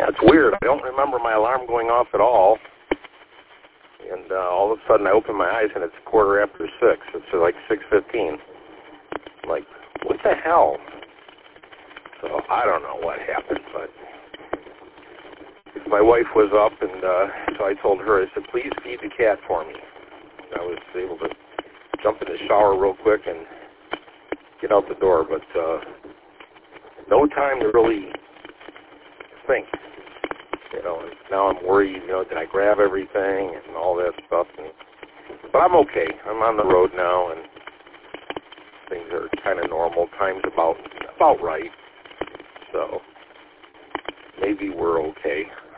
it's weird. I don't remember my alarm going off at all. And all of a sudden I open my eyes and it's 6:15. It's like 6:15. I'm like, what the hell? So I don't know what happened, but my wife was up, and so I told her, I said, please feed the cat for me. And I was able to jump in the shower real quick and get out the door, but no time to really think. You know, and now I'm worried, did I grab everything and all that stuff. But I'm okay. I'm on the road now, and things are kind of normal. Time's about right. So maybe we're okay.